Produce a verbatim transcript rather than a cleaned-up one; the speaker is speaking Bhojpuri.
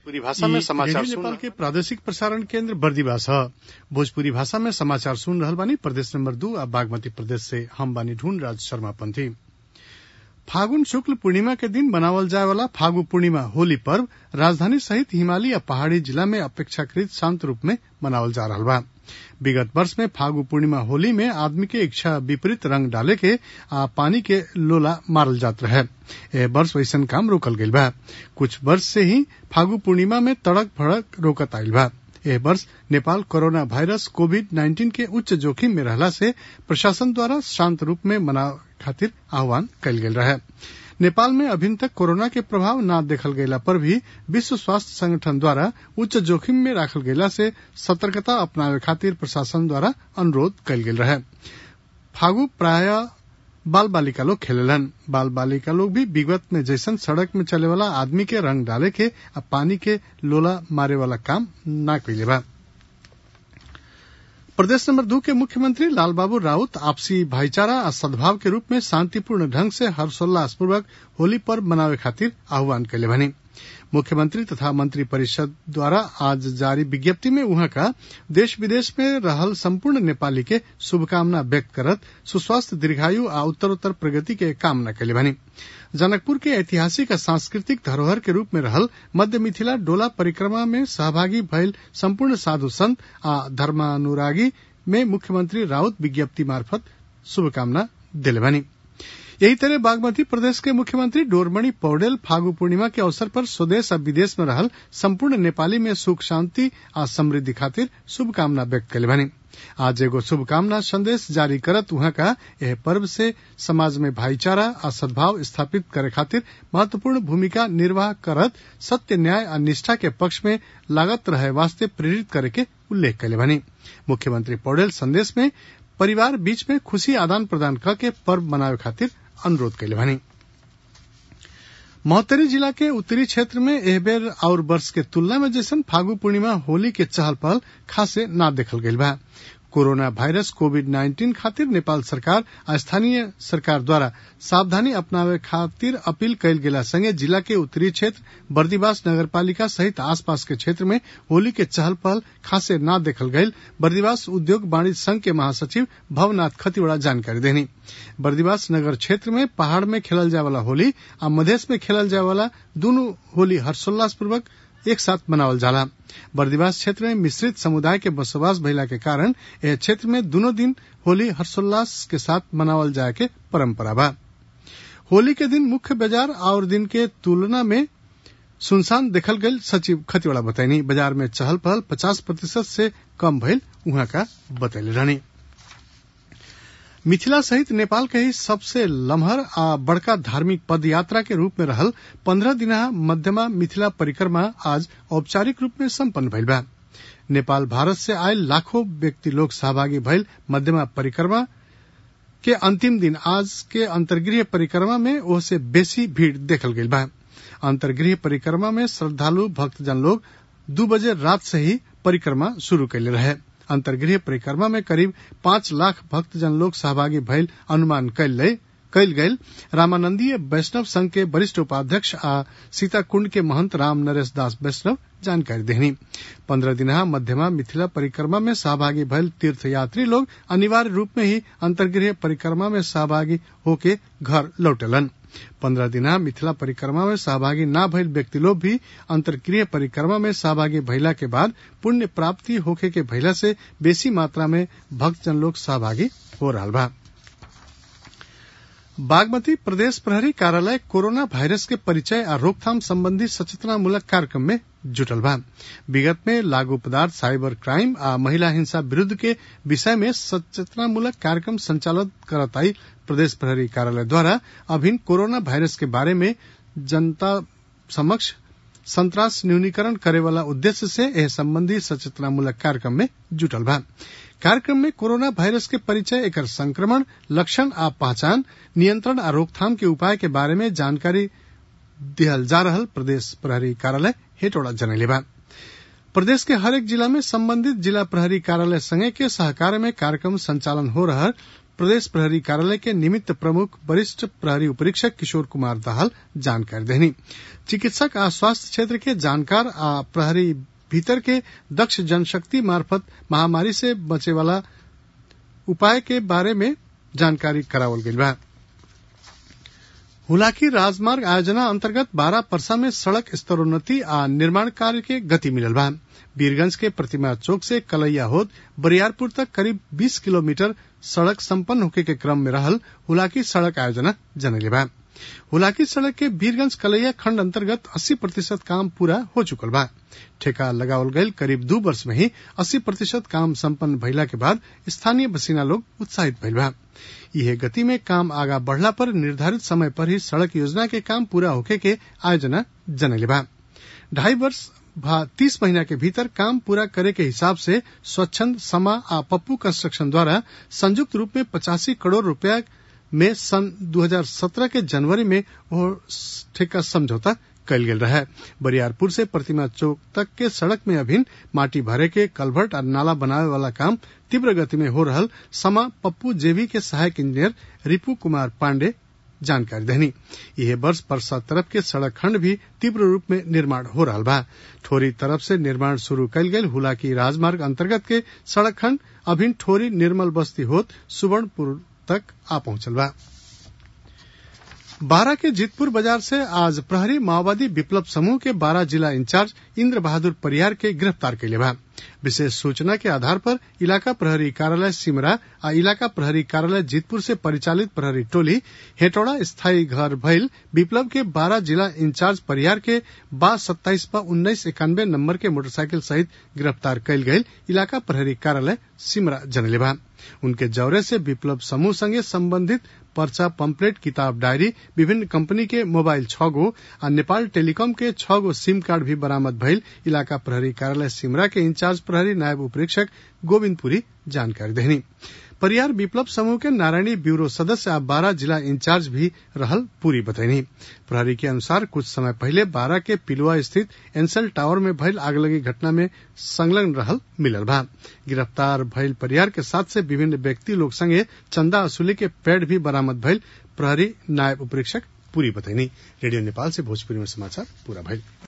भोजपुरी भाषा में समाचार सुन नेपाल के प्रादेशिक प्रसारण केंद्र बर्दिवास है। भोजपुरी भाषा में समाचार सुन रहल बानी। प्रदेश नंबर दू आ बागमती प्रदेश से हम बानी ढूंढ राज शर्मा पंथी। फागुन शुक्ल पूर्णिमा के दिन बनावल जाए वाला फागु पूर्णिमा होली पर्व राजधानी सहित हिमालय या पहाड़ी जिला में अपेक्षाकृत शांत रूप में मनावल जा रहा बा। विगत वर्ष में फागु पूर्णिमा होली में आदमी के इच्छा विपरीत रंग डाले के आ पानी के लोला मारल जात रहे। ए वर्ष वैसन काम रोकल गईल बा। कुछ वर्ष से ही फागु पूर्णिमा में तड़क भड़क रोकत आईल बा। एह वर्ष Nepal corona virus COVID nineteen के उच्च जोखिम में रहला से प्रशासन द्वारा शांत रूप में मनावे खातिर आह्वान कयल गेल रहे। नेपाल में अभी तक कोरोना के प्रभाव न देखल गयला पर भी विश्व स्वास्थ्य संगठन द्वारा उच्च जोखिम में राखल गयला से सतर्कता अपनावे खातिर प्रशासन द्वारा अनुरोध कयल गेल रहे। फागु प्राय बाल बालिका लोग खेलेलन। बाल बालिका लोग भी विगत में जैसन सड़क में चले वाला आदमी के रंग डाले के आ पानी के लोला मारे वाला काम न कइले बा। प्रदेश नंबर दो के मुख्यमंत्री लालबाबू राउत आपसी भाईचारा और सद्भाव के रूप में शांतिपूर्ण ढंग से हर्षोल्लासपूर्वक होली पर्व मनावे खातिर आह्वान कइले बानी। मुख्यमंत्री तथा मंत्री परिषद द्वारा आज जारी विज्ञप्ति में उहाँ का देश विदेश में रहल संपूर्ण नेपाली के शुभकामना व्यक्त करत सुस्वास्थ्य दीर्घायु आ उत्तरोत्तर प्रगति के कामना कइले बानी। जनकपुर के ऐतिहासिक और सांस्कृतिक धरोहर के रूप में रहल मध्य मिथिला डोला परिक्रमा में सहभागी भइल संपूर्ण साधु संत आ धर्मानुरागी में मुख्यमंत्री राउत विज्ञप्ति मार्फत शुभकामना दिले बानी। यही तरह बागमती प्रदेश के मुख्यमंत्री डोरमणि पौडेल फागु पूर्णिमा के अवसर पर स्वदेश और विदेश में रहल संपूर्ण नेपाली में सुख शांति आ समृद्धि खातिर शुभकामना व्यक्त कइले बानी। आज एगो शुभकामना संदेश जारी करत उहाँ का यह पर्व से समाज में भाईचारा और सद्भाव स्थापित करे खातिर महत्वपूर्ण भूमिका निर्वाह करत सत्य न्याय और निष्ठा के पक्ष में लागत रहे वास्ते प्रेरित करे के उल्लेख कइले बानी। मुख्यमंत्री पौडेल संदेश में परिवार बीच में खुशी आदान प्रदान करके पर्व मनावे खातिर अनुरोध कइले बानी। महोत्तरी जिला के उत्तरी क्षेत्र में एह बेर और वर्ष के तुलना में जैसन फागु पूर्णिमा होली के चहल पहल खासे ना देखल गईल बा। कोरोना वायरस कोविड नाइन्टीन खातिर नेपाल सरकार आ स्थानीय सरकार द्वारा सावधानी अपनावे खातिर अपील कयल गेला संगे जिला के उत्तरी क्षेत्र बर्दिवास नगरपालिका सहित आसपास के क्षेत्र में होली के चहल पहल खासे ना देखल गईल बर्दिवास उद्योग वाणिज्य संघ के महासचिव भवनाथ खतिवड़ा जानकारी देनी। बर्दिवास नगर क्षेत्र में पहाड़ में खेलल जाए वाला होली आ मधेश में खेलल जाए वाला दोनों होली हर्षोल्लास पूर्वक एक साथ मनावल जाला। बर्दिवास क्षेत्र में मिश्रित समुदाय के बसवास भइला के कारण यह क्षेत्र में दोनों दिन होली हर्षोल्लास के साथ मनावल जाए के परंपरा बा। होली के दिन मुख्य बाजार और दिन के तुलना में सुनसान देखल गईल सचिव खतिवड़ा बताइनी। बाजार में चहल पहल पचास प्रतिशत से कम भइल उहाँ का बतैले रहनी। मिथिला सहित नेपाल के ही सबसे लम्हर आ बड़का धार्मिक पद यात्रा के रूप में रहल पंद्रह दिना मध्यमा मिथिला परिक्रमा आज औपचारिक रूप में संपन्न भइल बा। नेपाल भारत से आये लाखों व्यक्ति लोग सहभागी भइल मध्यमा परिक्रमा के अंतिम दिन आज के अंतर्गृह परिक्रमा में ओह से बेसी भीड़ देखल गईल बा। अंतर्गृह परिक्रमा में श्रद्धालु भक्तजन लोग दो बजे रात से ही परिक्रमा शुरू कैले रहे। अंतर्गृह परिक्रमा में करीब पांच लाख भक्तजन लोग सहभागी भइल अनुमान कैल गईल रामानंदीय वैष्णव संघ के वरिष्ठ उपाध्यक्ष आ सीताकुंड के महंत राम नरेश दास वैष्णव जानकारी देनी। पंद्रह दिना मध्यमा मिथिला परिक्रमा में सहभागी भइल तीर्थयात्री लोग अनिवार्य रूप में ही अंतर्गृह परिक्रमा में सहभागी होके घर लौटेलन। पंद्रह दिना मिथिला परिक्रमा में सहभागी न भइल व्यक्ति लोग भी अंतर्गृह परिक्रमा में सहभागी भइला के बाद पुण्य प्राप्ति होखे के भइला से बेसी मात्रा में भक्तजन लोग सहभागी हो रहा बा। बागमती प्रदेश प्रहरी कार्यालय कोरोना वायरस के परिचय और रोकथाम संबंधी सचेतनामूलक कार्यक्रम में जुटल बा। विगत में लागू पदार्थ साइबर क्राइम आ महिला हिंसा विरुद्ध के विषय में सचेतनामूलक कार्यक्रम संचालित करत आई प्रदेश प्रहरी कार्यालय द्वारा अभिन्न कोरोना वायरस के बारे में जनता समक्ष संतरास न्यूनीकरण करे वाला उद्देश्य से यह संबंधी सचेतनामूलक कार्यक्रम में जुटल बा। कार्यक्रम में कोरोना वायरस के परिचय, एकर संक्रमण, लक्षण आ पहचान, नियंत्रण आ रोकथाम के उपाय के बारे में जानकारी दिहल जा रहल प्रदेश प्रहरी कार्यालय हेटौड़ा जनैले बा। प्रदेश के हरेक जिला में संबंधित जिला प्रहरी कार्यालय संगे के सहकार में कार्यक्रम संचालन हो रहा प्रदेश प्रहरी कार्यालय के निमित्त प्रमुख वरिष्ठ प्रहरी उपरीक्षक किशोर कुमार दाहाल जानकारी देनी। चिकित्सक आ स्वास्थ्य क्षेत्र के जानकार आ प्रहरी भीतर के दक्ष जनशक्ति मार्फत महामारी से बचे वाला उपाय के बारे में जानकारी करावल गई बा। हुलाकी राजमार्ग आयोजना अंतर्गत बारह परसा में सड़क स्तरोन्नति आ निर्माण कार्य के गति मिलल बा। वीरगंज के प्रतिमा चौक से कलैया होद बरियारपुर तक करीब बीस किलोमीटर सड़क संपन्न होके के क्रम में रहल हुलाकी सड़क आयोजना जनले बा। हुलाकी सड़क के वीरगंज कलैया खंड अंतर्गत अस्सी प्रतिशत काम पूरा हो चुकल बा। ठेका लगावल गयल करीब दो वर्ष में ही अस्सी प्रतिशत काम संपन्न भइला के बाद स्थानीय बसिना लोग उत्साहित भइल बा। यह गति में काम आगा बढ़ला पर निर्धारित समय पर ही सड़क योजना के काम पूरा होके के आयोजना जनले बा। ढाई वर्ष भा तीस महीना के भीतर काम पूरा करे के हिसाब से स्वच्छंद समा आ पप्पू कंस्ट्रक्शन द्वारा संयुक्त रूप में पचासी करोड़ रुपया में सन दो हज़ार सत्रह के जनवरी में वो ठेका समझौता कल गेल रहा है। बरियारपुर से प्रतिमा चौक तक के सड़क में अभिन्न माटी भरे के कलभट और नाला बनावे वाला काम तीव्र गति में हो रहल समा पप्पू जेवी के सहायक इंजीनियर रिपू कुमार पांडे जानकारी देनी। यह वर्ष परसा तरफ के सड़क खंड भी तीव्र रूप में निर्माण हो रहा बा। ठोरी तरफ से निर्माण शुरू कल गयल हुलाकी राजमार्ग अंतर्गत के सड़क खंड अभिन्न ठोरी निर्मल बस्ती होत सुवर्णपुर तक आ पहुंचल बा। बारा के जीतपुर बाजार से आज प्रहरी माओवादी विप्लव समूह के बारा जिला इंचार्ज इंद्र बहादुर परियार के गिरफ्तार कैले बा। विशेष सूचना के आधार पर इलाका प्रहरी कार्यालय सिमरा आ इलाका प्रहरी कार्यालय जीतपुर से परिचालित प्रहरी टोली हेटौड़ा स्थायी घर भइल विप्लव के बारह जिला इंचार्ज परियार के बा सत्ताईस बा उन्नीस इक्यानवे नंबर के मोटरसाइकिल सहित गिरफ्तार कैल गयल इलाका प्रहरी कार्यालय सिमरा जनले बा। उनके जौरे से विप्लव समूह संगे संबंधित पर्चा पंपलेट किताब डायरी विभिन्न कंपनी के मोबाइल छह गो और नेपाल टेलीकॉम के छह गो सिम कार्ड भी बरामद भइल इलाका प्रहरी कार्यालय सिमरा के इंचार्ज प्रहरी नायब उपरीक्षक गोविंदपुरी जानकारी देनी। परियार विप्लव समूह के नारायणी ब्यूरो सदस्य आ बारह जिला इंचार्ज भी रहल पूरी बतैनी। प्रहरी के अनुसार कुछ समय पहले बारह के पिलुआ स्थित एनसेल टावर में भइल आगलगी घटना में संलग्न रहल मिलल बा। गिरफ्तार भइल परियार के साथ से विभिन्न व्यक्ति लोग संगे चंदा वसूली के पैड भी बरामद भइल प्रहरी नायब उपरीक्षक पूरी बतैनी। रेडियो नेपाल से भोजपुरी में समाचार पूरा भइल।